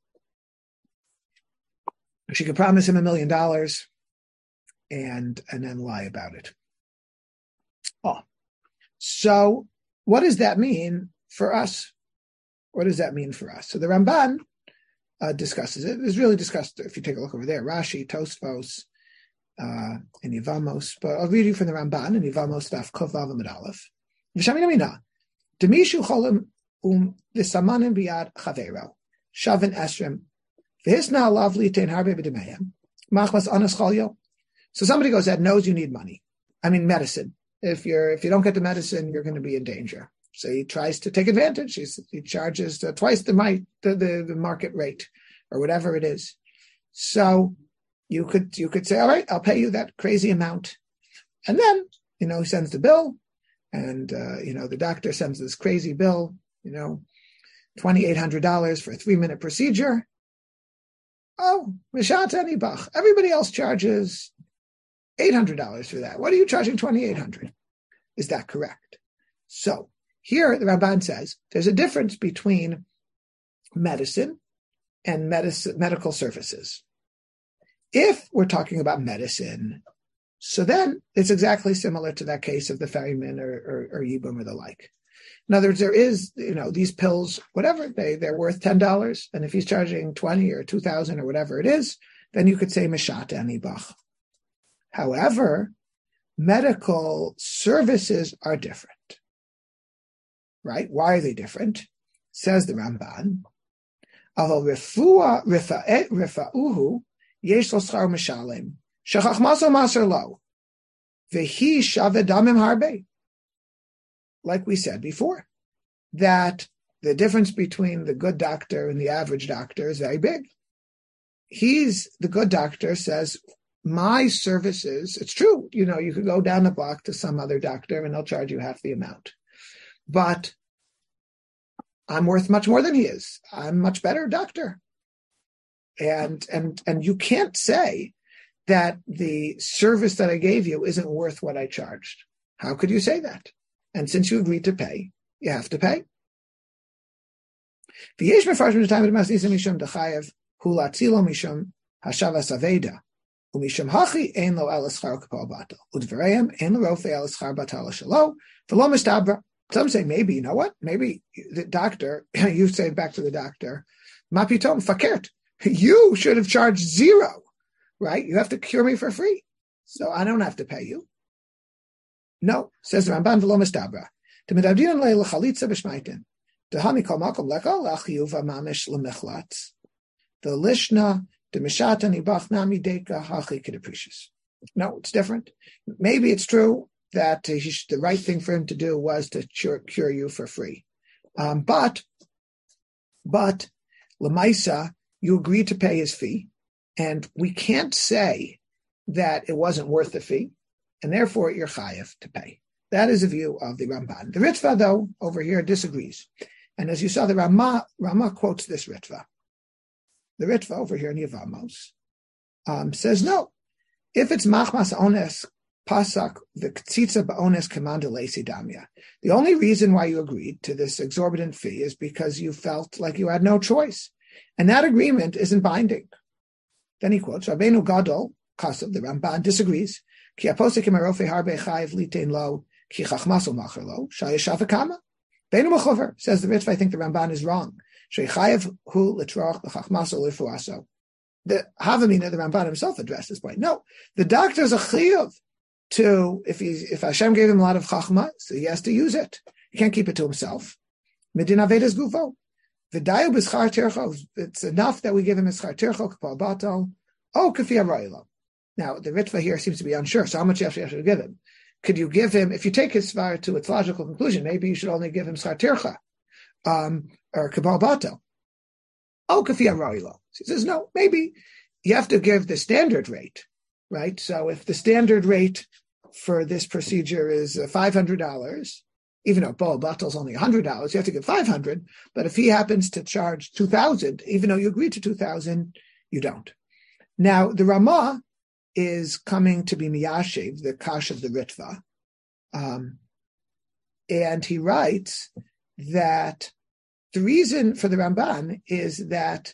She could promise him a million dollars and and then lie about it. Oh, so what does that mean for us? What does that mean for us? So the Ramban uh, discusses it. It's really discussed if you take a look over there. Rashi, Tosfos, uh, and Yevamos. But I'll read you from the Ramban in Yevamos Daf Kuf Vav Amud Aleph. V'shamina Demishu cholim um v'samanim biyad chavero shavin esrem v'hisna lavli tein harbe b'demeyim machmas anas chalyo. So somebody goes that knows you need money. I mean medicine. If you're if you don't get the medicine, you're going to be in danger. So he tries to take advantage. He's, he charges uh, twice the, my, the, the the market rate, or whatever it is. So you could you could say, all right, I'll pay you that crazy amount, and then you know he sends the bill, and uh, you know the doctor sends this crazy bill, you know, twenty eight hundred dollars for a three minute procedure. Oh, mishata nibach. Everybody else charges eight hundred dollars for that. What are you charging twenty eight hundred? Is that correct? So here the Ramban says there's a difference between medicine and medicine, medical services. If we're talking about medicine, so then it's exactly similar to that case of the ferryman or, or, or Yibum or the like. In other words, there is, you know, these pills, whatever, they, they're worth ten dollars. And if he's charging twenty or two thousand or whatever it is, then you could say Meshata Nibach. However, medical services are different. Right? Why are they different? Says the Ramban. Aval refuah rifa'uhu yesh lo schar mishalem shechach maso maser lo vehi shave damim harbe. like we said before, that the difference between the good doctor and the average doctor is very big. He's, the good doctor says, my services, it's true, you know, you could go down the block to some other doctor and they'll charge you half the amount. But I'm worth much more than he is. I'm a much better doctor. And and and you can't say that the service that I gave you isn't worth what I charged. How could you say that? And since you agreed to pay, you have to pay. Some say maybe, you know what? Maybe the doctor, you say back to the doctor, Mapitom fakert, you should have charged zero, right? You have to cure me for free. So I don't have to pay you. No, says the Ramban, v'lo mistabra. T'medavdinan le l'chalitza b'shmaitin. T'hami kol makom leko l'achiyuva mamish l'mechlatz. The lishna, the mishata nibach nami deka hachi kedeprecious. No, it's different. Maybe it's true that he should, the right thing for him to do was to cure, cure you for free. Um, but, but, Lamaisa, you agreed to pay his fee, and we can't say that it wasn't worth the fee, and therefore you're chayav to pay. That is a view of the Ramban. The Ritva, though, over here disagrees. And as you saw, the Rama, Rama quotes this Ritva. The Ritva over here in Yevamos um, says, no, if it's machmas ones, pasak, the ktsitza ba'ones commanda lesi damya. The only reason why you agreed to this exorbitant fee is because you felt like you had no choice. And that agreement isn't binding. Then he quotes, Rabbeinu Gadol, Kasav, the Ramban, disagrees. Ki aposek imarofe harbe chayiv litein lo, ki chachmaso macher lo, shayeshav akama. Beinu mechover, says the Ritva, I think the Ramban is wrong. Shechayev hu litroch b'chachmaso lifuaso. The Havamina, the Ramban himself addressed this point. No, the doctor's a chiyuv to, if he, if Hashem gave him a lot of chachma, so he has to use it. He can't keep it to himself. Medina vedas gufo. V'dayu b'schar tircho. It's enough that we give him a schar tircho k'pal batal. Oh, k'fi araylo. Now, the Ritva here seems to be unsure, so how much you actually have to give him? Could you give him, if you take his svar to its logical conclusion, maybe you should only give him schar tircha, um, or k'pal batal. Oh, k'fi araylo. He says, no, maybe you have to give the standard rate, right? So if the standard rate for this procedure is five hundred dollars, even though Baal Batal is only one hundred dollars, you have to give five hundred dollars. But if he happens to charge two thousand dollars, even though you agreed to two thousand dollars, you don't. Now, the Ramah is coming to be Miyashiv, the Kash of the Ritva. Um, and he writes that the reason for the Ramban is that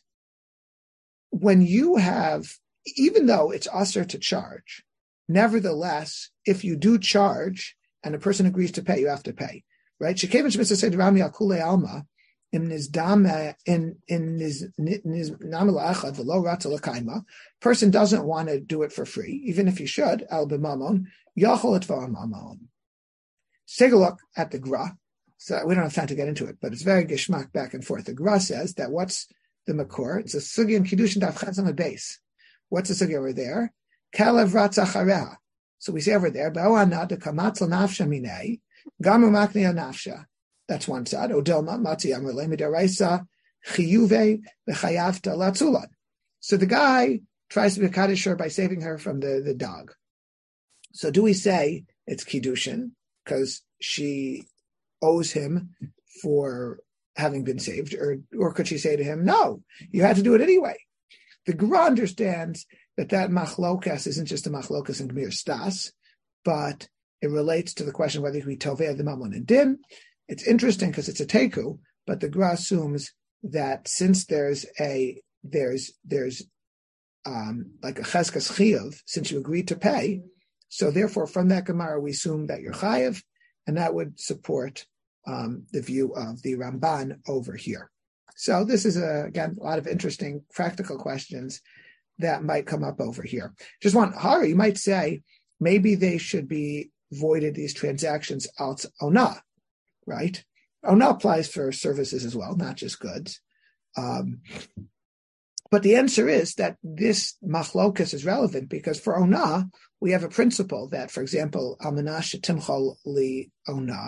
when you have, even though it's usher to charge, nevertheless, if you do charge and a person agrees to pay, you have to pay, right? Shekevin Shmitza said, Rami Akule Alma, in his dame, in in his namila achad v'lo ratza l'kaima, person doesn't want to do it for free, even if he should. Al b'mamon yachol et v'amamon. Take a look at the Gra. So we don't have time to get into it, but it's very geshmak back and forth. The Gra says that what's the makor? It's a sugi in kiddushin daf chaz on the base. What's the sugi over there? Kalev ratza chareha. So we say over there, Ba'o'ana de kamatzal nafsha minei, gamu maknei nafsha. That's one side. Odilma matzi amrle midaraisa chiyuve v'chayavta latzulan. So the guy tries to be kaddish her by saving her from the, the dog. So do we say it's kiddushin because she owes him for having been saved, or or could she say to him, no, you had to do it anyway? The Gra understands that that machlokas isn't just a machlokas in Gmir Stas, but it relates to the question whether we tovei the mamon and din. It's interesting because it's a teku, but the Gra assumes that since there's a there's there's um, like a cheskas chiyuv, since you agreed to pay, so therefore from that Gemara we assume that you're chayiv, and that would support um, the view of the Ramban over here. So this is a, again a lot of interesting practical questions that might come up over here. Just one, Hari, you might say maybe they should be voided, these transactions out ona, right? Ona applies for services as well, not just goods. Um, but the answer is that this machlokas is relevant because for ona, we have a principle that, for example, almanash timchol li ona,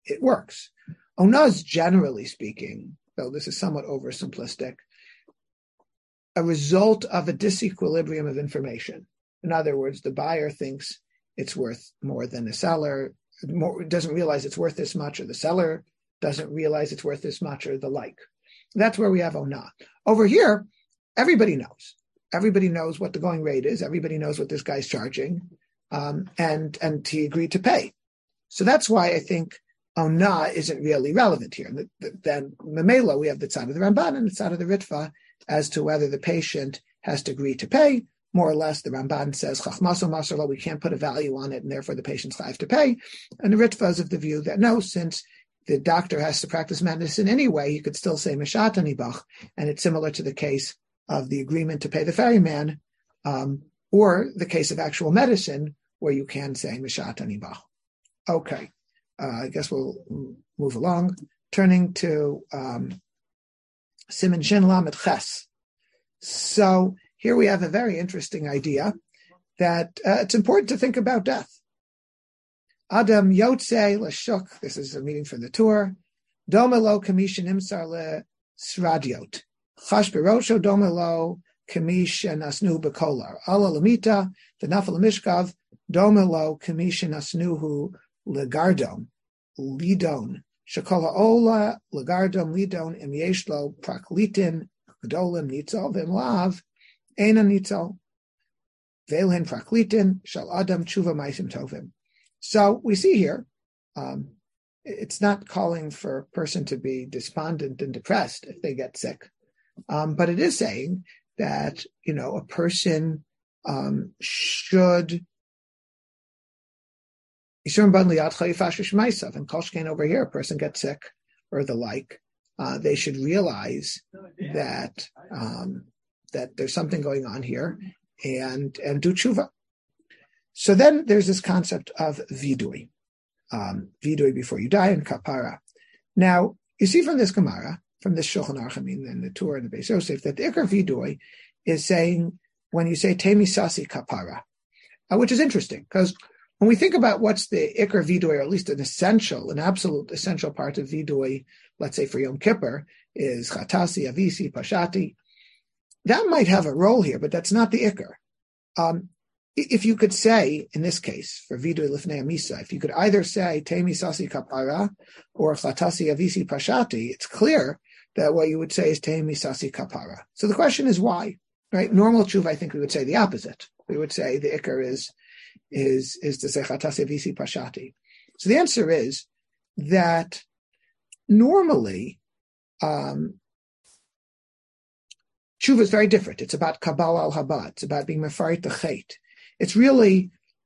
it works. Onaz, generally speaking, though this is somewhat oversimplistic, a result of a disequilibrium of information. In other words, the buyer thinks it's worth more than the seller, more, doesn't realize it's worth this much, or the seller doesn't realize it's worth this much, or the like. That's where we have Onah. Over here, everybody knows. Everybody knows what the going rate is. Everybody knows what this guy's charging, um, and and he agreed to pay. So that's why I think Onah isn't really relevant here. The, the, then Memela, we have the side of the Ramban and the side of the Ritva as to whether the patient has to agree to pay. More or less, the Ramban says, Chachmaso Masarlo, we can't put a value on it, and therefore the patient's have to pay. And the Ritva is of the view that no, since the doctor has to practice medicine anyway, you could still say Meshat Anibach, and it's similar to the case of the agreement to pay the ferryman, um, or the case of actual medicine, where you can say Meshat Anibach. Okay, uh, I guess we'll move along. Turning to um, Siman Shin Lamed Ches. So here we have a very interesting idea that uh, it's important to think about death. Adam Yotze Lashuk, this is a meeting for the tour. Domelo Kamishin Imsar Le Sradiot. Chash Birosho Domelo Kamishin Asnu Bekolar. Ala Lamita, the Nafal Mishkav, Domelo Kamishin Asnuhu Legardom, Lidon. Shakola Ola, Legardom, Lidon, Im Yeshlo, Praklitin, Gdolim, Nitzol, Vimlav, Eina Nitzol, Velhin Praklitin, Shal Adam Tshuva Maisim Tovim. So we see here, um, it's not calling for a person to be despondent and depressed if they get sick, um, but it is saying that, you know, a person um, should. And Kolshkein over here, a person gets sick or the like, uh, they should realize that um, that there's something going on here and and do tshuva. So then there's this concept of vidui, um, vidui before you die, and kapara. Now, you see from this Gemara, from this Shulchan Aruch, I mean, and the Torah and the Beis Yosef, that the Ikar vidui is saying, when you say temi sasi kapara, uh, which is interesting, because when we think about what's the Ikar vidui, or at least an essential, an absolute essential part of vidui, let's say for Yom Kippur, is chatasi, avisi, pashati, that might have a role here, but that's not the Ikar. Um, If you could say, in this case, for vidui lifnei misa, if you could either say temi sasi kapara or chatasi avisi pashati, it's clear that what you would say is temi sasi kapara. So the question is why, right? Normal tshuva, I think we would say the opposite. We would say the ikar is is is to say chatasi avisi pashati. So the answer is that normally um, tshuva is very different. It's about kabbalah al haba. It's about being mefarit the chait. It's really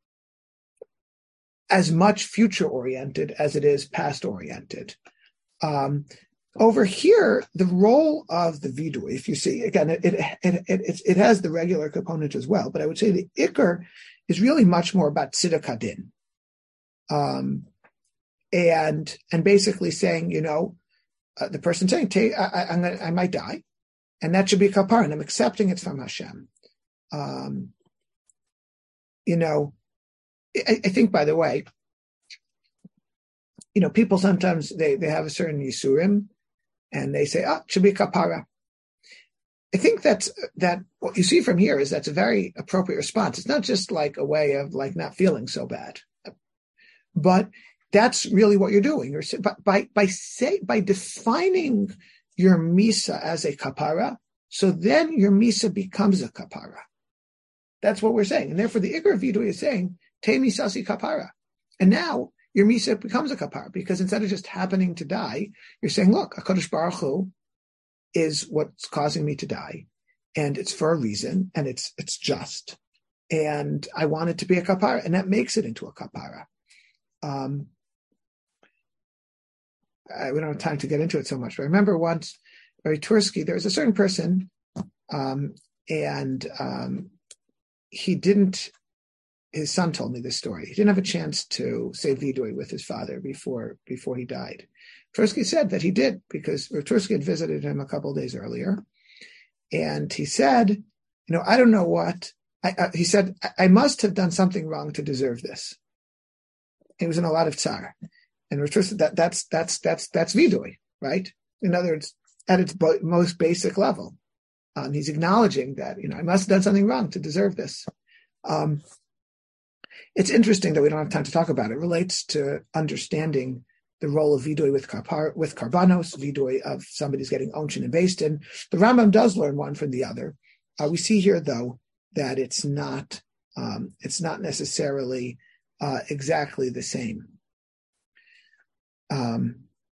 as much future-oriented as it is past-oriented. Um, over here, the role of the vidui, if you see, again, it, it, it, it, it has the regular component as well, but I would say the ikar is really much more about tziduk hadin. Um, and and basically saying, you know, uh, the person saying, I, I, I'm gonna, I might die, and that should be kapara, and I'm accepting it from Hashem. Um, You know, I, I think, by the way, you know, people sometimes, they, they have a certain yisurim, and they say, oh, it should be kapara. I think that's, that what you see from here is that's a very appropriate response. It's not just like a way of like not feeling so bad, but that's really what you're doing. You're, by, by, by, say, by defining your misa as a kapara, so then your misa becomes a kapara. That's what we're saying. And therefore, the Ikar vidui is saying, Temi sasi kapara. And now, your misa becomes a kapara, because instead of just happening to die, you're saying, look, HaKadosh Baruch Hu is what's causing me to die. And it's for a reason, and it's it's just. And I want it to be a kapara, and that makes it into a kapara. Um, I, we don't have time to get into it so much, but I remember once, Rabbi Tursky, there was a certain person, um, and um, he didn't, his son told me this story. He didn't have a chance to say vidui with his father before before he died. Tursky said that he did, because Tursky had visited him a couple of days earlier. And he said, you know, I don't know what, I, uh, he said, I, I must have done something wrong to deserve this. He was in a lot of tsar. And retrospective, that, that's, that's, that's, that's vidui, right? In other words, at its bo- most basic level. Um, he's acknowledging that, you know, I must have done something wrong to deserve this. Um, it's interesting that we don't have time to talk about it. It relates to understanding the role of vidui with karpar, with karbanos, vidui of somebody's getting onshin and based in. The Rambam does learn one from the other. Uh, we see here, though, that it's not, um, it's not necessarily uh, exactly the same. Um,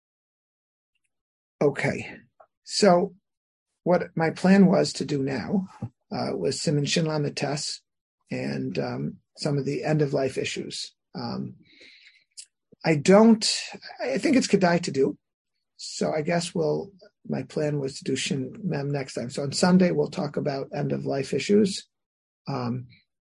okay, so what my plan was to do now uh, was Siman Shin Lamed Tes and um, some of the end-of-life issues. Um, I don't, I think it's Kedai to do, so I guess we'll, my plan was to do Shin Mem next time. So on Sunday, we'll talk about end-of-life issues. Um,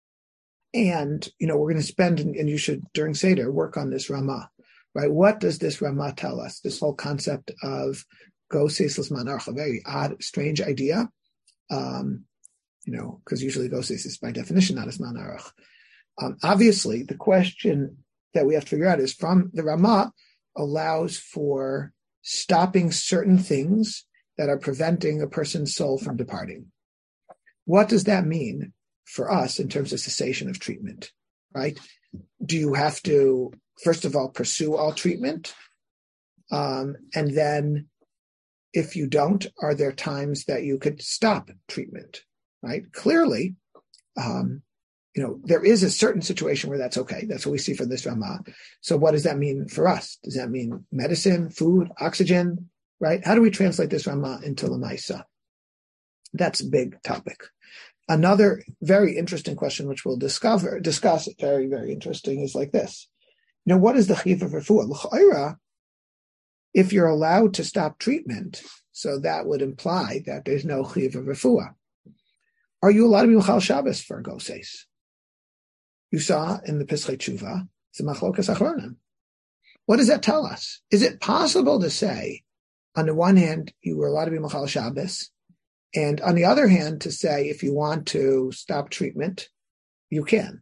and, you know, we're going to spend, and, and you should, during Seder, work on this Ramah. Right? What does this Ramah tell us? This whole concept of go seis l'zman aruch, a very odd, strange idea. Um, you know, because usually go seis is by definition not a zman aruch. Um, obviously, the question that we have to figure out is from the Ramah allows for stopping certain things that are preventing a person's soul from departing. What does that mean for us in terms of cessation of treatment? Right? Do you have to, first of all, pursue all treatment? Um, and then if you don't, are there times that you could stop treatment, right? Clearly, um, you know, there is a certain situation where that's okay. That's what we see from this Ramah. So what does that mean for us? Does that mean medicine, food, oxygen, right? How do we translate this Ramah into Lamaisa? That's a big topic. Another very interesting question, which we'll discover, discuss, very, very interesting, is like this. Now, what is the chiv of refuah? L'cha'ira, if you're allowed to stop treatment, so that would imply that there's no chiv of refuah. Are you allowed to be Mechal Shabbos for Goseis? You saw in the Pischei Tshuva, it's a Machlokas Achronim. What does that tell us? Is it possible to say, on the one hand, you were allowed to be Mechal Shabbos, and on the other hand, to say if you want to stop treatment, you can?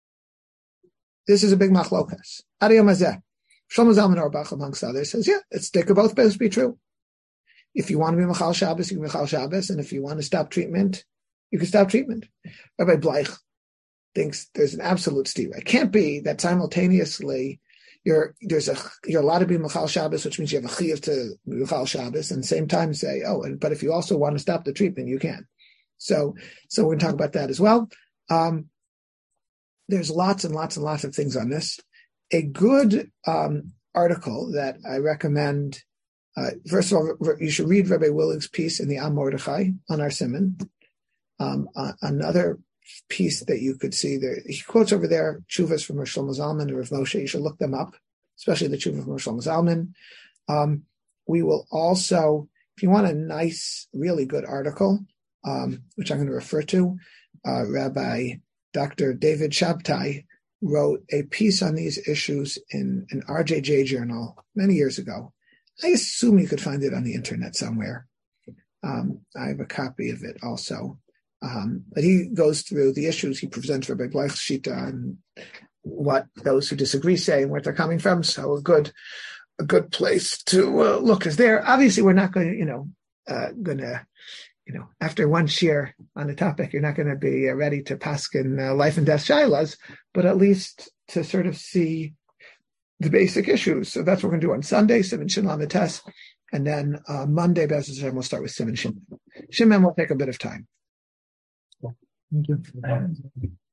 This is a big machlokas. Adiyam Hazeh. Shlomo Zalman Auerbach, amongst others, says, yeah, it's, they could both both be true. If you want to be Mechal Shabbos, you can be Mechal Shabbos, and if you want to stop treatment, you can stop treatment. Rabbi Bleich thinks there's an absolute stira. It can't be that simultaneously you're there's a you're allowed to be Mechal Shabbos, which means you have a chiyuv to be Mechal Shabbos, and at the same time say, oh, and, but if you also want to stop the treatment, you can. So, so we're going to talk about that as well. Um, There's lots and lots and lots of things on this. A good um, article that I recommend, uh, first of all, you should read Rabbi Willig's piece in the Am Mordechai on our Siman. Um, uh, another piece that you could see there, he quotes over there, Tshuvas from Rosh Shlomo Zalman and Rav Moshe. You should look them up, especially the Tshuvah from Rosh Shlomo Zalman. Um, we will also, if you want a nice, really good article, um, which I'm going to refer to, uh, Rabbi Doctor David Shabtai wrote a piece on these issues in an R J J journal many years ago. I assume you could find it on the internet somewhere. Um, I have a copy of it also. Um, but he goes through the issues. He presents Rabbi Bleich's Shita and what those who disagree say and where they're coming from. So a good, a good place to uh, look is there. Obviously, we're not going to, you know, uh, going to, you know, after one shir on the topic, you're not going to be ready to paskin uh, life and death shailas, but at least to sort of see the basic issues. So that's what we're going to do on Sunday, Siman Shin Lamed Tes, and then uh, Monday, Be'ez Hashem, we'll start with Siman Shin. Shimon will take a bit of time. Thank you.